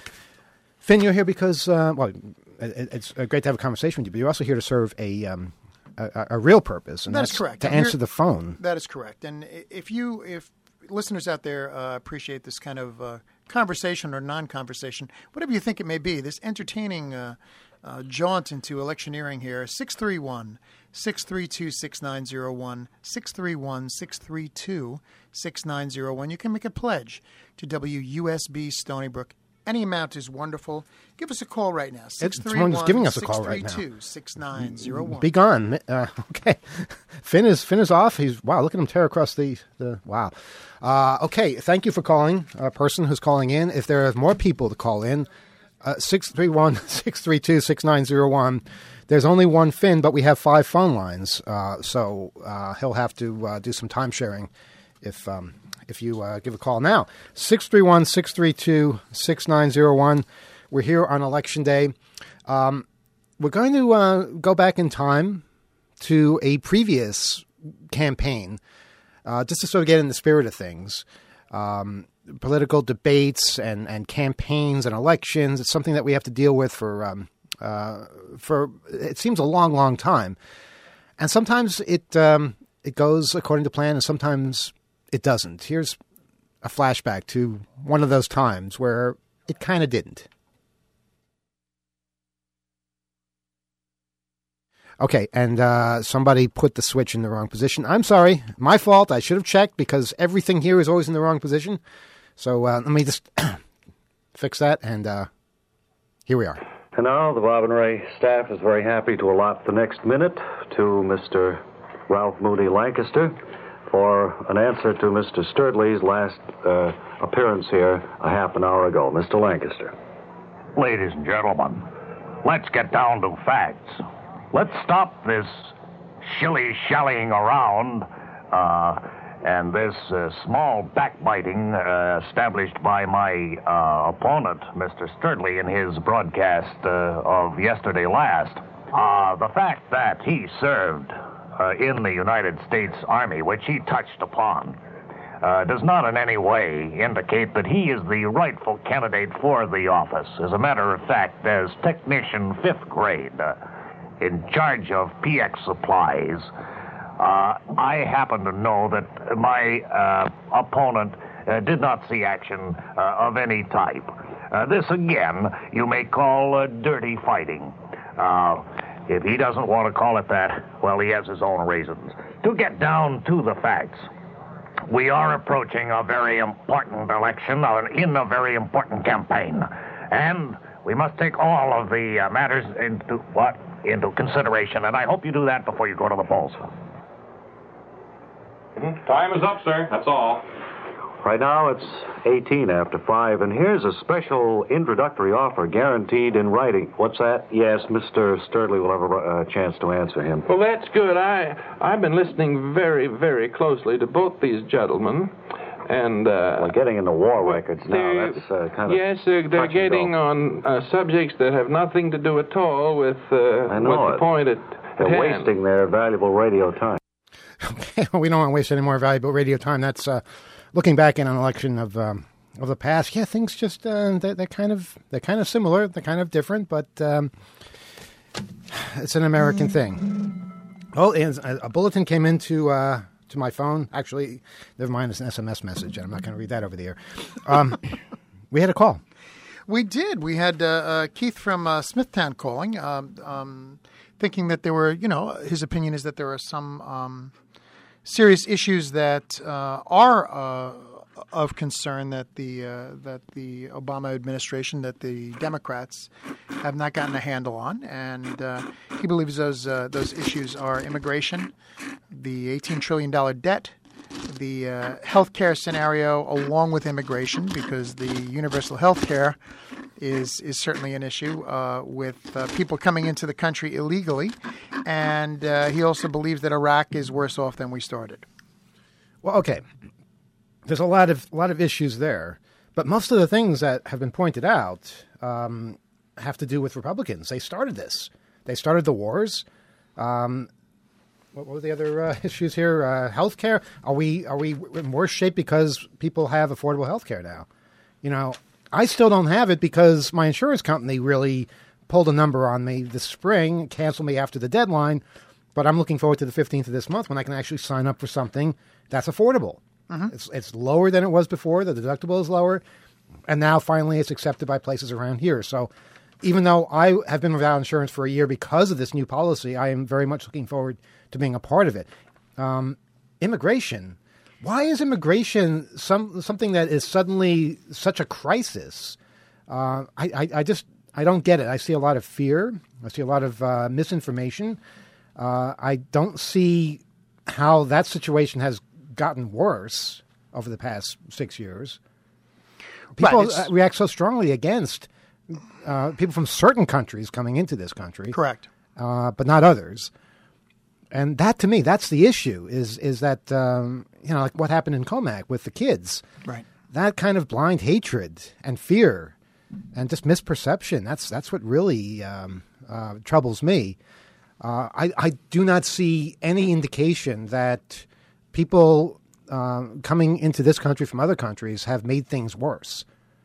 Finn, you're here because, uh, well, it, it's great to have a conversation with you, but you're also here to serve a, um, a, a real purpose. And That is that's correct. To I'm answer here- the phone. That is correct. And i- if you, if listeners out there uh, appreciate this kind of uh, conversation or non-conversation, whatever you think it may be, this entertaining uh, uh, jaunt into electioneering here, six three one, six three two, six nine zero one, six three one, six three two, six nine zero one. You can make a pledge to W U S B Stony Brook. Any amount is wonderful. Give us a call right now. Someone's giving us a call right now. six three two, six nine zero one. Be gone. Uh, okay. Finn is Finn is off. He's wow. Look at him tear across the the wow. Uh, okay. Thank you for calling. A person who's calling in. If there are more people to call in, uh, six three one six three two six nine zero one. There's only one Finn, but we have five phone lines. Uh, so uh, he'll have to uh, do some time sharing if um, if you uh, give a call now. six three one six three two six nine zero one. We're here on Election Day. Um, we're going to uh, go back in time to a previous campaign, uh, just to sort of get in the spirit of things. Um, political debates and, and campaigns and elections, it's something that we have to deal with for, um, uh, for it seems a long, long time. And sometimes it um, it goes according to plan and sometimes it doesn't. Here's a flashback to one of those times where it kind of didn't. Okay, and uh, somebody put the switch in the wrong position. I'm sorry. My fault. I should have checked because everything here is always in the wrong position. So uh, let me just fix that, and uh, here we are. And now the Bob and Ray staff is very happy to allot the next minute to Mister Ralph Moody Lancaster for an answer to Mister Sturdley's last uh, appearance here a half an hour ago. Mister Lancaster. Ladies and gentlemen, let's get down to facts. Let's stop this shilly-shallying around uh, and this uh, small backbiting uh, established by my uh, opponent, Mister Sturdley, in his broadcast uh, of yesterday last. Uh, the fact that he served uh, in the United States Army, which he touched upon, uh, does not in any way indicate that he is the rightful candidate for the office. As a matter of fact, as technician fifth grade, uh, in charge of P X supplies, uh, I happen to know that my uh, opponent uh, did not see action uh, of any type. Uh, this, again, you may call uh, dirty fighting. Uh, if he doesn't want to call it that, well, he has his own reasons. To get down to the facts, we are approaching a very important election uh, in a very important campaign. And we must take all of the uh, matters into what? into consideration, and I hope you do that before you go to the polls. Time is up, sir. That's all. Right now it's eighteen after five, and here's a special introductory offer guaranteed in writing. What's that? Yes, Mister Sturdley will have a uh, chance to answer him. Well, that's good. I, I've been listening very, very closely to both these gentlemen. And, uh... Well, getting into war records now, that's uh, kind of... Yes, uh, they're getting on uh, subjects that have nothing to do at all with uh, I know what the it. point at, They're at wasting hand. their valuable radio time. Okay, well, we don't want to waste any more valuable radio time. That's uh, looking back in an election of um, of the past. Yeah, things just uh, they're, they're kind of they're kind of similar. They're kind of different, but um, it's an American thing. Oh, and a, a bulletin came into uh, to my phone. Actually, never mind. It's an S M S message, and I'm not going to read that over the air. Um, we had a call. We did. We had uh, uh, Keith from uh, Smithtown calling, um, um, thinking that there were, you know, his opinion is that there are some um, serious issues that uh, are uh, of concern that the uh, that the Obama administration, that the Democrats have not gotten a handle on, and uh, he believes those uh, those issues are immigration, the eighteen trillion dollars debt, the uh, health care scenario along with immigration, because the universal health care is is certainly an issue uh, with uh, people coming into the country illegally. And uh, he also believes that Iraq is worse off than we started. Well, okay. There's a lot of a lot of issues there. But most of the things that have been pointed out um, have to do with Republicans. They started this. They started the wars. Um What were the other uh, issues here? Uh, health care? Are we are we in worse shape because people have affordable health care now? You know, I still don't have it because my insurance company really pulled a number on me this spring, canceled me after the deadline. But I'm looking forward to the fifteenth of this month when I can actually sign up for something that's affordable. Mm-hmm. It's it's lower than it was before. The deductible is lower. And now finally it's accepted by places around here. So even though I have been without insurance for a year because of this new policy, I am very much looking forward to being a part of it. Um, immigration. Why is immigration some something that is suddenly such a crisis? Uh, I, I, I just I don't get it. I see a lot of fear. I see a lot of uh, misinformation. Uh, I don't see how that situation has gotten worse over the past six years. People Right, react so strongly against uh, people from certain countries coming into this country. Correct. Uh, but not others. And that, to me, that's the issue, is is that, um, you know, like what happened in Comac with the kids. Right. That kind of blind hatred and fear and just misperception, that's that's what really um, uh, troubles me. Uh, I, I do not see any indication that people uh, coming into this country from other countries have made things worse.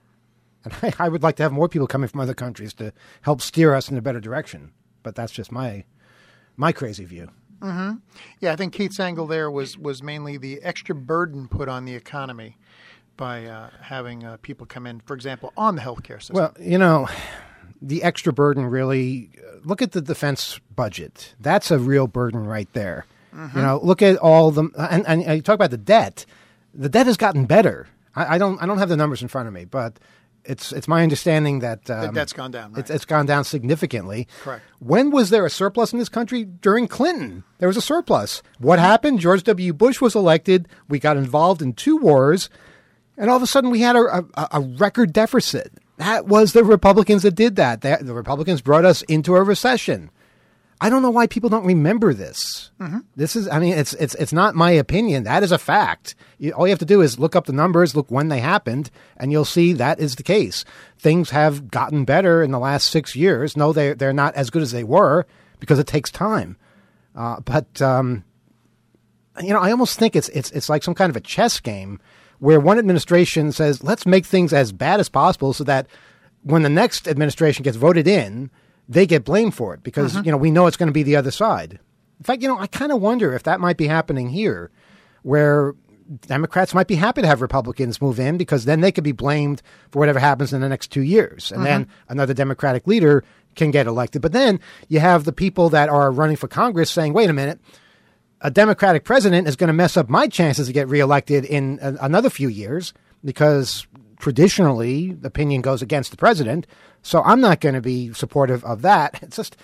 And I, I would like to have more people coming from other countries to help steer us in a better direction. But that's just my my crazy view. Mm-hmm. Yeah, I think Keith's angle there was, was mainly the extra burden put on the economy by uh, having uh, people come in, for example, on the healthcare system. Well, you know, the extra burden really, look at the defense budget. That's a real burden right there. Mm-hmm. You know, look at all the, and, and you talk about the debt. The debt has gotten better. I, I don't I don't have the numbers in front of me, but it's it's my understanding that um, the debt's gone down. Right? It's, it's gone down significantly. Correct. When was there a surplus in this country? During Clinton, there was a surplus. What happened? George W. Bush was elected. We got involved in two wars, and all of a sudden we had a, a, a record deficit. That was the Republicans that did that. They, the Republicans brought us into a recession. I don't know why people don't remember this. Mm-hmm. This is, I mean, it's it's it's not my opinion. That is a fact. You, all you have to do is look up the numbers, look when they happened, and you'll see that is the case. Things have gotten better in the last six years. No, they they're not as good as they were because it takes time. Uh, but um, you know, I almost think it's it's it's like some kind of a chess game where one administration says, "Let's make things as bad as possible," so that when the next administration gets voted in, they get blamed for it because, mm-hmm. you know, we know it's going to be the other side. In fact, you know, I kind of wonder if that might be happening here, where Democrats might be happy to have Republicans move in because then they could be blamed for whatever happens in the next two years. And mm-hmm. then another Democratic leader can get elected. But then you have the people that are running for Congress saying, wait a minute, a Democratic president is going to mess up my chances to get reelected in a- another few years because traditionally opinion goes against the president. So I'm not going to be supportive of that. It's just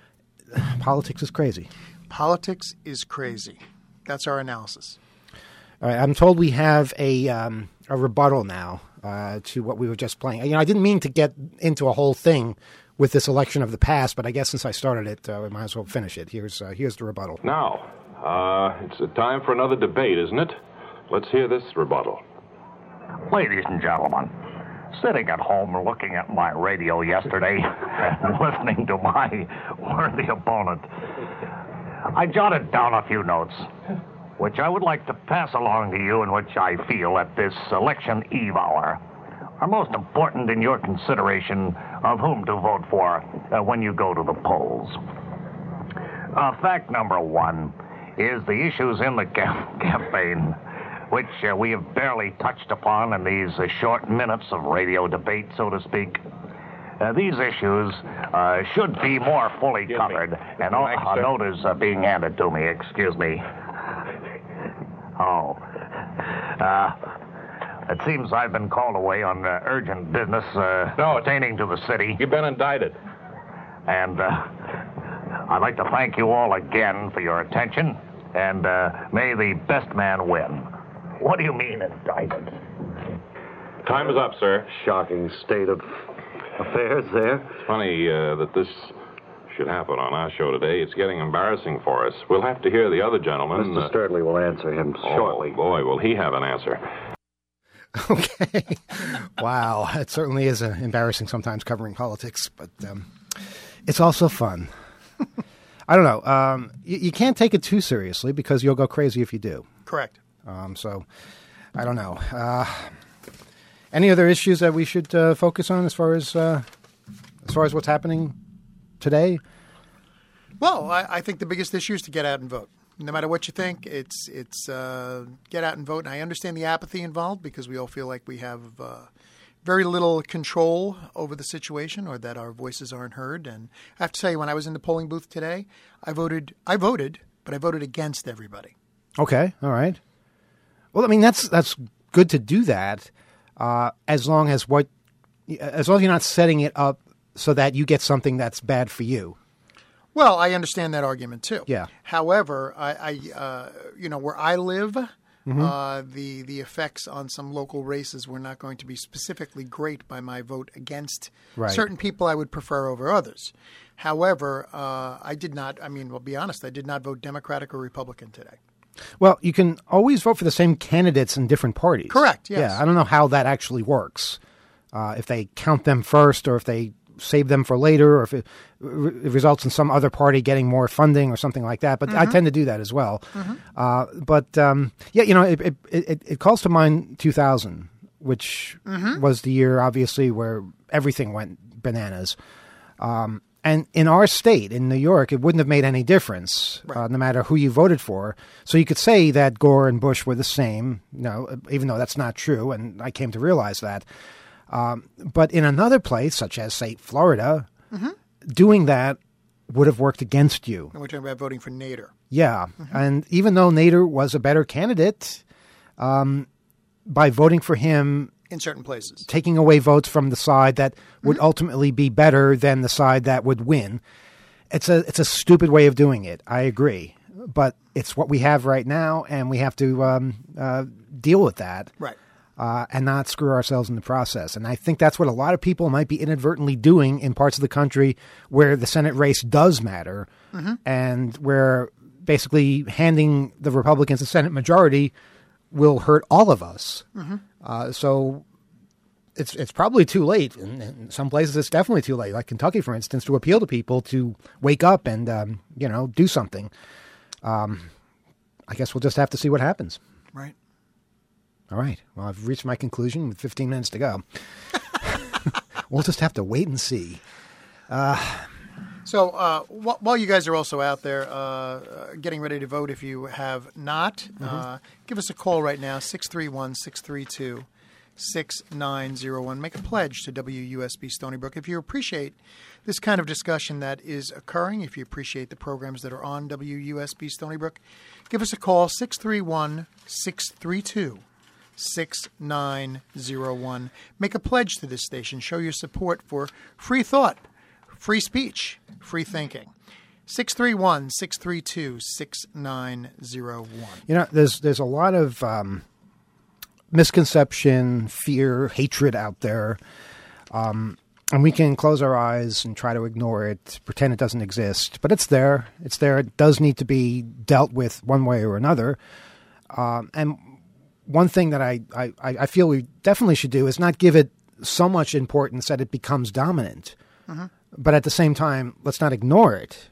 politics is crazy. Politics is crazy. That's our analysis. All right, I'm told we have a um, a rebuttal now uh, to what we were just playing. You know, I didn't mean to get into a whole thing with this election of the past, but I guess since I started it, uh, we might as well finish it. Here's uh, here's the rebuttal. Now, uh, it's a time for another debate, isn't it? Let's hear this rebuttal. Ladies and gentlemen, sitting at home looking at my radio yesterday and listening to my worthy opponent, I jotted down a few notes, which I would like to pass along to you and which I feel at this election eve hour are most important in your consideration of whom to vote for uh, when you go to the polls. Uh, fact number one is the issues in the cam- campaign, which uh, we have barely touched upon in these uh, short minutes of radio debate, so to speak. Uh, these issues uh, should be more fully excuse covered, me. and oh, a note is uh, being handed to me. Excuse me. Oh. Uh, it seems I've been called away on uh, urgent business uh, no, pertaining to the city. You've been indicted. And uh, I'd like to thank you all again for your attention, and uh, may the best man win. What do you mean, indicted? Time is up, sir. Shocking state of affairs there. It's funny uh, that this should happen on our show today. It's getting embarrassing for us. We'll have to hear the other gentleman. Mister Uh, Sturdley will answer him oh, shortly. Boy, will he have an answer. Okay. Wow. It certainly is uh, embarrassing sometimes covering politics, but um, it's also fun. I don't know. Um, you, you can't take it too seriously because you'll go crazy if you do. Correct. Um, so, I don't know. Uh, any other issues that we should uh, focus on as far as uh, as far as what's happening today? Well, I, I think the biggest issue is to get out and vote. No matter what you think, it's it's uh, get out and vote. And I understand the apathy involved because we all feel like we have uh, very little control over the situation, or that our voices aren't heard. And I have to tell you, when I was in the polling booth today, I voted. I voted, but I voted against everybody. Okay, all right. Well, I mean that's that's good to do that, uh, as long as what as long as you're not setting it up so that you get something that's bad for you. Well, I understand that argument too. Yeah. However, I, I uh, you know, where I live, mm-hmm. uh, the the effects on some local races were not going to be specifically great by my vote against right. certain people I would prefer over others. However, uh, I did not. I mean, well, be honest, I did not vote Democratic or Republican today. Well, you can always vote for the same candidates in different parties. Correct. Yes. Yeah. I don't know how that actually works. Uh, if they count them first, or if they save them for later, or if it, re- it results in some other party getting more funding or something like that. But mm-hmm. I tend to do that as well. Mm-hmm. Uh, but um, yeah, you know, it, it, it, it calls to mind two thousand, which mm-hmm. was the year, obviously, where everything went bananas. Um, and in our state, in New York, it wouldn't have made any difference, right. uh, no matter who you voted for. So you could say that Gore and Bush were the same, you know, even though that's not true, and I came to realize that. Um, but in another place, such as, say, Florida, mm-hmm. doing that would have worked against you. And we're talking about voting for Nader. Yeah. Mm-hmm. And even though Nader was a better candidate, um, by voting for him, in certain places, taking away votes from the side that would mm-hmm. ultimately be better than the side that would win, it's a it's a stupid way of doing it. I agree. But it's what we have right now, and we have to um, uh, deal with that. Right. Uh, and not screw ourselves in the process. And I think that's what a lot of people might be inadvertently doing in parts of the country where the Senate race does matter, mm-hmm. and where basically handing the Republicans the Senate majority will hurt all of us. Mm-hmm. Uh, so it's it's probably too late. In, in some places, it's definitely too late, like Kentucky, for instance, to appeal to people to wake up and, um, you know, do something. Um, I guess we'll just have to see what happens. Right. All right. Well, I've reached my conclusion with fifteen minutes to go. We'll just have to wait and see. Uh, so uh, wh- while you guys are also out there uh, uh, getting ready to vote, if you have not, mm-hmm. uh, give us a call right now, six three one, six three two, six nine zero one. Make a pledge to W U S B Stony Brook. If you appreciate this kind of discussion that is occurring, if you appreciate the programs that are on W U S B Stony Brook, give us a call, six three one, six three two, six nine zero one. Make a pledge to this station. Show your support for free thought, free speech, free thinking. six three one, six three two, six nine zero one. You know, there's there's a lot of um, misconception, fear, hatred out there. Um, and we can close our eyes and try to ignore it, pretend it doesn't exist. But it's there. It's there. It does need to be dealt with one way or another. Um, and one thing that I, I, I feel we definitely should do is not give it so much importance that it becomes dominant. Mm-hmm. But at the same time, let's not ignore it.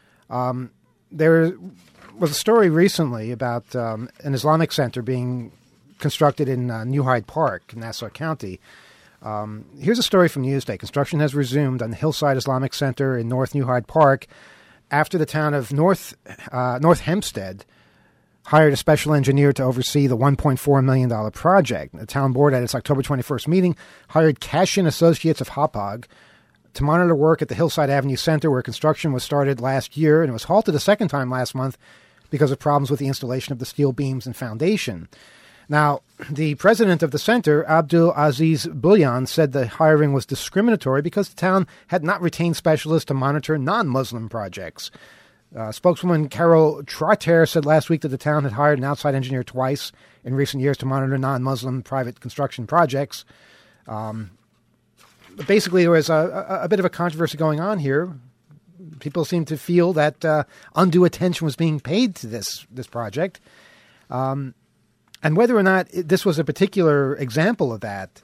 Um, there was a story recently about um, an Islamic center being constructed in uh, New Hyde Park, Nassau County. Um, here's a story from Newsday. Construction has resumed on the Hillside Islamic Center in North New Hyde Park after the town of North uh, North Hempstead hired a special engineer to oversee the one point four million dollars project. The town board, at its October twenty-first meeting, hired Cashin Associates of Hauppauge to monitor work at the Hillside Avenue Center, where construction was started last year and was halted a second time last month because of problems with the installation of the steel beams and foundation. Now, the president of the center, Abdul Aziz Bulyan, said the hiring was discriminatory because the town had not retained specialists to monitor non-Muslim projects. Uh, spokeswoman Carol Trotter said last week that the town had hired an outside engineer twice in recent years to monitor non-Muslim private construction projects. Um, basically, there was a, a, a bit of a controversy going on here. People seem to feel that uh, undue attention was being paid to this this project. Um, and whether or not it, this was a particular example of that,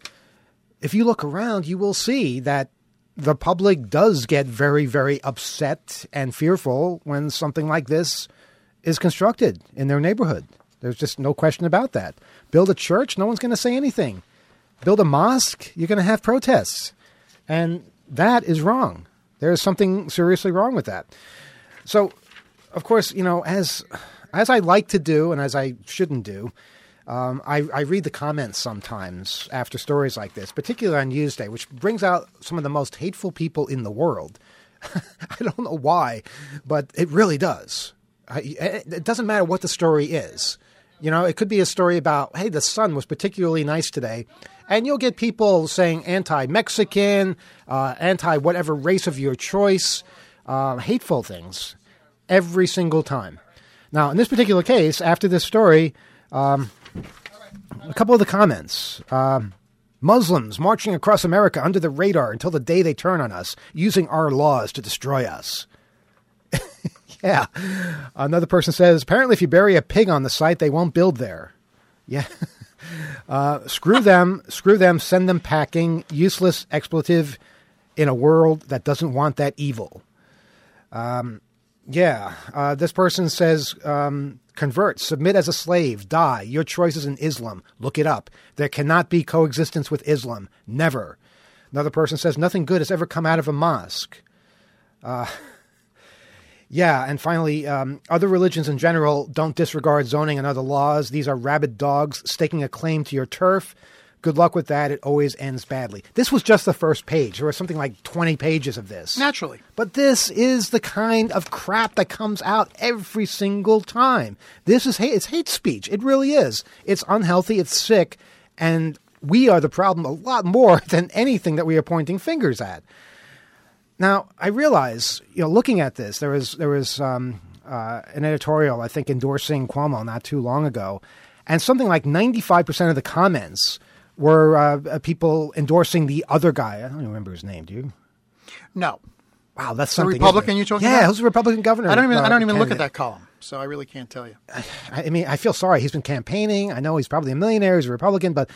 if you look around, you will see that the public does get very, very upset and fearful when something like this is constructed in their neighborhood. There's just no question about that. Build a church, no one's going to say anything. Build a mosque, you're going to have protests. And that is wrong. There is something seriously wrong with that. So, of course, you know, as as I like to do and as I shouldn't do, Um, I, I read the comments sometimes after stories like this, particularly on Newsday, which brings out some of the most hateful people in the world. I don't know why, but it really does. I, it doesn't matter what the story is. You know, it could be a story about, hey, the sun was particularly nice today. And you'll get people saying anti-Mexican, uh, anti-whatever race of your choice, uh, hateful things every single time. Now, in this particular case, after this story, um, a couple of the comments. Um, Muslims marching across America under the radar until the day they turn on us, using our laws to destroy us. Yeah. Another person says, apparently if you bury a pig on the site, they won't build there. Yeah. uh, screw them, screw them, send them packing, useless expletive in a world that doesn't want that evil. Um, yeah. Uh, this person says, um, convert, submit as a slave, die. Your choice is in Islam. Look it up. There cannot be coexistence with Islam. Never. Another person says, nothing good has ever come out of a mosque. Uh, yeah, and finally, um, other religions in general don't disregard zoning and other laws. These are rabid dogs staking a claim to your turf. good luck with that. It always ends badly. This was just the first page. There was something like twenty pages of this. Naturally. But this is the kind of crap that comes out every single time. This is hate. It's hate speech. It really is. It's unhealthy. It's sick. And we are the problem a lot more than anything that we are pointing fingers at. Now, I realize, you know, looking at this, there was there was um, uh, an editorial, I think, endorsing Cuomo not too long ago, and something like ninety-five percent of the comments were uh, people endorsing the other guy. I don't even remember his name. Do you? No. Wow, that's the something. Republican you're talking yeah, about? Yeah, who's the Republican governor? I don't even. uh, I don't even look at candidate. that column, so I really can't tell you. I, I mean, I feel sorry. He's been campaigning. I know he's probably a millionaire. He's a Republican, but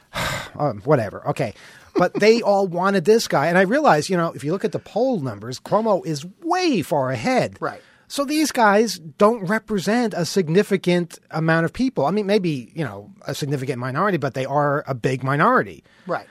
um, whatever. Okay. But they all wanted this guy. And I realize, you know, if you look at the poll numbers, Cuomo is way far ahead. Right. So these guys don't represent a significant amount of people. I mean, maybe, you know, a significant minority, but they are a big minority. Right.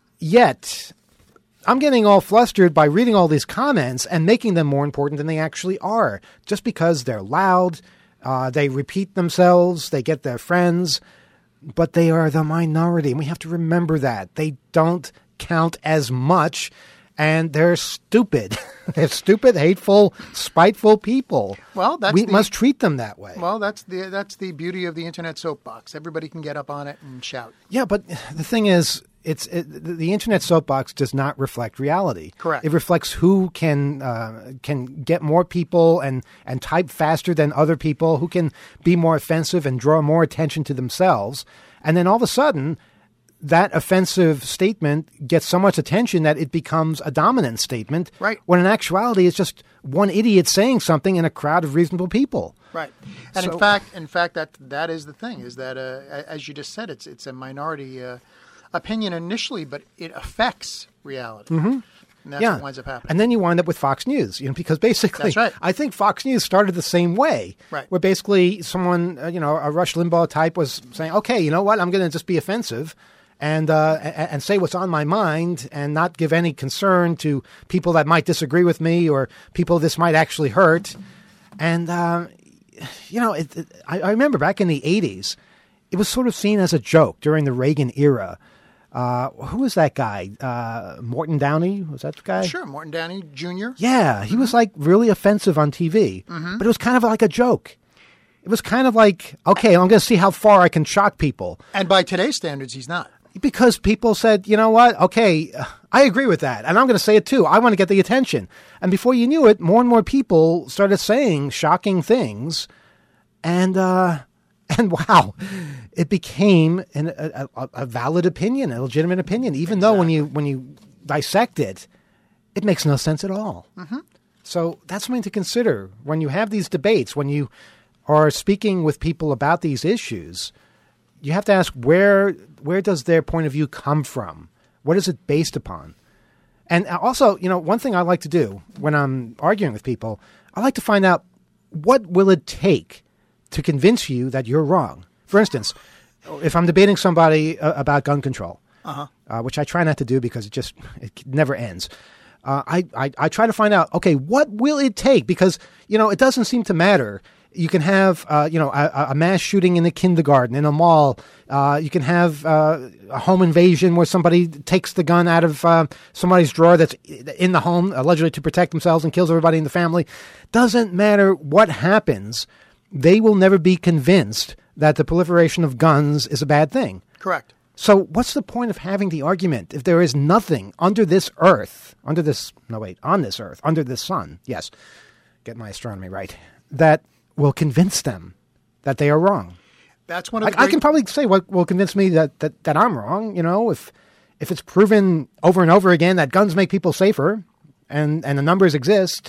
Yet, I'm getting all flustered by reading all these comments and making them more important than they actually are. Just because they're loud, uh, they repeat themselves, they get their friends. But they are the minority, and we have to remember that. They don't count as much, and they're stupid. They're stupid, hateful, spiteful people. Well, that's we the, must treat them that way. Well, that's the that's the beauty of the internet soapbox. Everybody can get up on it and shout. Yeah, but the thing is, it's it, the internet soapbox does not reflect reality. Correct. It reflects who can uh, can get more people and, and type faster than other people, who can be more offensive and draw more attention to themselves. And then all of a sudden, that offensive statement gets so much attention that it becomes a dominant statement. Right. When in actuality, it's just one idiot saying something in a crowd of reasonable people. Right. And So- in fact, in fact, that that is the thing, is that, uh, as you just said, it's it's a minority uh, opinion initially, but it affects reality. Mm-hmm. And that's Yeah. what winds up happening. And then you wind up with Fox News, you know, because basically, That's right. I think Fox News started the same way. Right. Where basically someone, uh, you know, a Rush Limbaugh type was saying, okay, you know what, I'm going to just be offensive and, uh, and and say what's on my mind and not give any concern to people that might disagree with me or people this might actually hurt. And, uh, you know, it, it, I, I remember back in the eighties, it was sort of seen as a joke during the Reagan era. Uh, who was that guy? Uh, Morton Downey? Was that the guy? Sure, Morton Downey Junior Yeah, he was like really offensive on T V, Mm-hmm. but it was kind of like a joke. It was kind of like, okay, I'm going to see how far I can shock people. And by today's standards, he's not. Because people said, you know what? Okay, uh, I agree with that. And I'm going to say it too. I want to get the attention. And before you knew it, more and more people started saying shocking things. And, uh, and wow, it became an, a, a, a valid opinion, a legitimate opinion, even though when you when you dissect it, it makes no sense at all. Mm-hmm. So that's something to consider when you have these debates, when you are speaking with people about these issues. You have to ask where where does their point of view come from? What is it based upon? And also, you know, one thing I like to do when I'm arguing with people, I like to find out what will it take to convince you that you're wrong. For instance, if I'm debating somebody uh, about gun control, uh-huh. uh, which I try not to do because it just it never ends. Uh, I, I I try to find out, okay, what will it take? Because, you know, it doesn't seem to matter. You can have, uh, you know, a, a mass shooting in the kindergarten, in a mall. Uh, you can have uh, a home invasion where somebody takes the gun out of uh, somebody's drawer that's in the home, allegedly to protect themselves, and kills everybody in the family. Doesn't matter what happens. They will never be convinced that the proliferation of guns is a bad thing. Correct. So what's the point of having the argument if there is nothing under this earth, under this, no wait, on this earth, under this sun, yes, get my astronomy right, that will convince them that they are wrong? That's one of the I, I great- can probably say what will convince me that, that, that I'm wrong, you know, if if it's proven over and over again that guns make people safer and, and the numbers exist,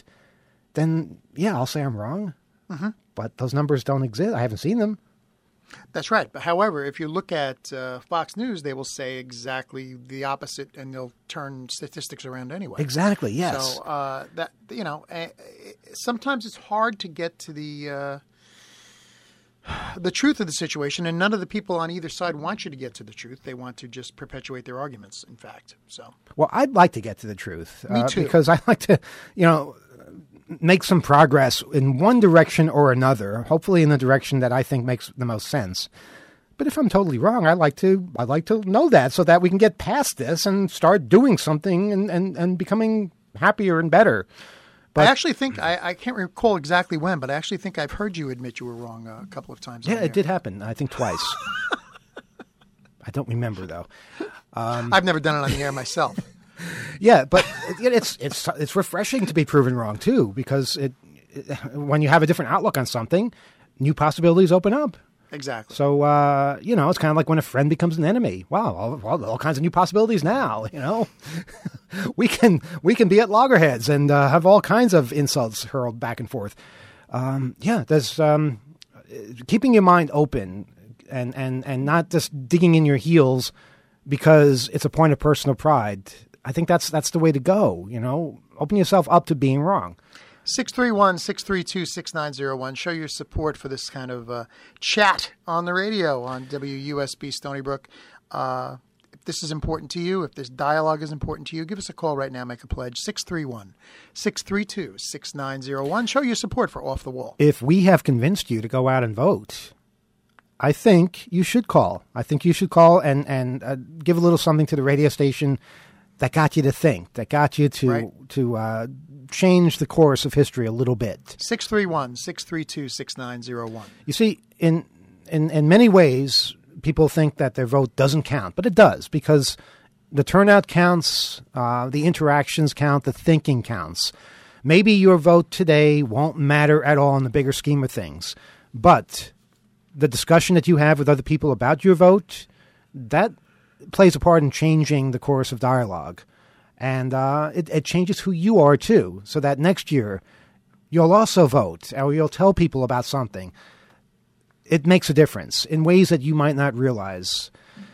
then yeah, I'll say I'm wrong. Mm-hmm. But those numbers don't exist. I haven't seen them. That's right. But however, if you look at uh, Fox News, they will say exactly the opposite, and they'll turn statistics around anyway. Exactly. Yes. So uh, that you know, uh, sometimes it's hard to get to the uh, the truth of the situation, and none of the people on either side want you to get to the truth. They want to just perpetuate their arguments. In fact, so well, I'd like to get to the truth. Me uh, too. Because I like to, you know, make some progress in one direction or another, hopefully in the direction that I think makes the most sense. But if I'm totally wrong, I'd like to I'd like to know that so that we can get past this and start doing something and, and, and becoming happier and better. But I actually think, I, I can't recall exactly when, but I actually think I've heard you admit you were wrong uh, a couple of times. Yeah, it did happen. I think twice. I don't remember, though. Um, I've never done it on the air myself. Yeah, but it, it's it's it's refreshing to be proven wrong, too, because it, it when you have a different outlook on something, new possibilities open up. Exactly. So, uh, you know, it's kind of like when a friend becomes an enemy. Wow, all, all, all kinds of new possibilities now, you know. we can we can be at loggerheads and uh, have all kinds of insults hurled back and forth. Um, yeah, there's um, keeping your mind open and, and, and not just digging in your heels because it's a point of personal pride. I think that's that's the way to go, you know. Open yourself up to being wrong. six three one, six three two, six nine zero one. Show your support for this kind of uh, chat on the radio on W U S B Stony Brook. Uh, if this is important to you, if this dialogue is important to you, give us a call right now. Make a pledge. six three one, six three two, six nine zero one. Show your support for Off the Wall. If we have convinced you to go out and vote, I think you should call. I think you should call and, and uh, give a little something to the radio station that got you to think, that got you to Right. to uh, change the course of history a little bit. six three one, six three two, six nine zero one. You see, in, in in many ways, people think that their vote doesn't count, but it does, because the turnout counts, uh, the interactions count, the thinking counts. Maybe your vote today won't matter at all in the bigger scheme of things, but the discussion that you have with other people about your vote, that plays a part in changing the course of dialogue. And uh, it, it changes who you are, too, so that next year you'll also vote or you'll tell people about something. It makes a difference in ways that you might not realize.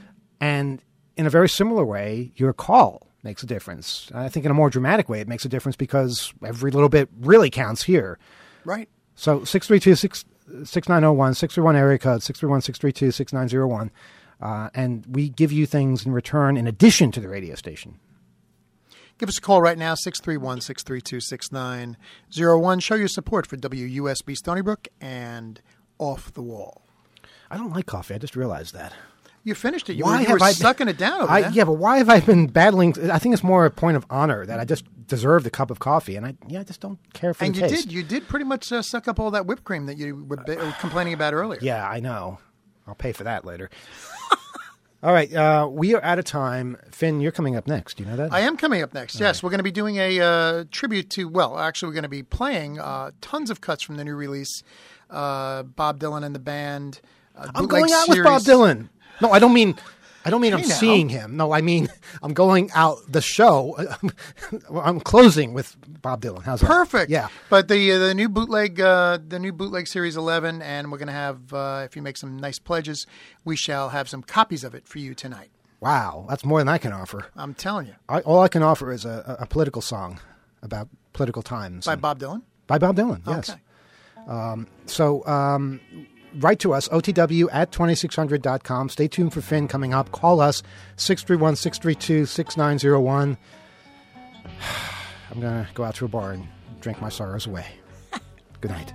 And in a very similar way, your call makes a difference. I think in a more dramatic way, it makes a difference because every little bit really counts here. Right. So six three two, six nine zero one, six three one area code, six three one, six three two, six nine zero one. Uh, and we give you things in return in addition to the radio station. Give us a call right now, six three one, six three two, six nine zero one. Show your support for W U S B Stony Brook and Off the Wall. I don't like coffee. I just realized that. You finished it. You Why were, you have were I, sucking it down over I, there. Yeah, but why have I been battling? I think it's more a point of honor that I just deserved a cup of coffee, and I yeah, I just don't care for And the you taste. did. You did pretty much uh, suck up all that whipped cream that you were ba- complaining about earlier. Yeah, I know. I'll pay for that later. All right, uh, we are out of time. Finn, you're coming up next. Do you know that? I am coming up next. Yes, we're going to be doing a uh, tribute to, well, actually we're going to be playing uh, tons of cuts from the new release. Uh, Bob Dylan and the band. Uh, I'm bootleg going out series. with Bob Dylan. No, I don't mean... I don't mean Hey I'm now. seeing him. No, I mean I'm going out the show. I'm closing with Bob Dylan. How's that? Perfect. Yeah. But the uh, the new bootleg uh, the new bootleg series eleven, and we're going to have uh, if you make some nice pledges, we shall have some copies of it for you tonight. Wow, that's more than I can offer. I'm telling you. I, all I can offer is a, a political song about political times. By And- Bob Dylan? By Bob Dylan, yes. Okay. Um, so um, write to us, O T W at twenty-six hundred dot com. Stay tuned for Finn coming up. Call us, six three one, six three two, six nine zero one. I'm going to go out to a bar and drink my sorrows away. Good night.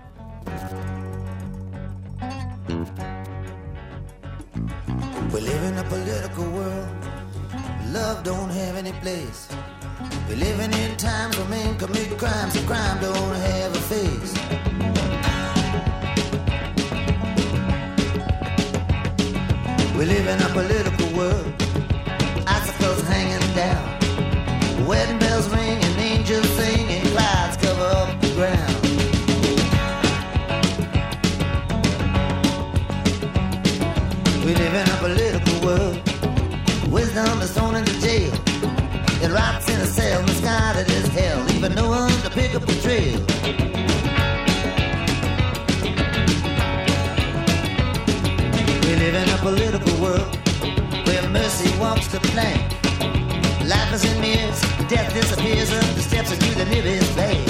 We live in a political world. Love don't have any place. We're living in times where men commit crimes and crime don't have a face. We live in a political world. Icicles hanging down. Wedding bells ring and angels sing and clouds cover up the ground. We live in a political world. Wisdom is thrown into jail. It rots in a cell, misguided as hell, leaving no one to pick up the trail. We live in a political world where mercy walks the plank. Life is in mirrors, death disappears up the steps into the nearest bank.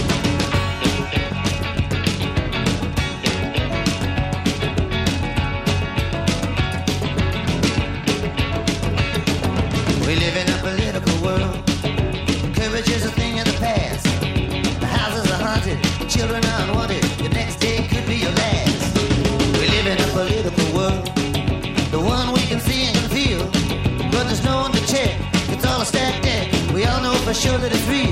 We live in a political world. Courage is a thing of the past. The houses are haunted, children are unwanted. The next day could be your last. We live in a political world sure that it's real.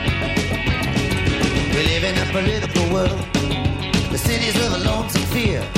We live in a political world. The cities live a lonesome fear.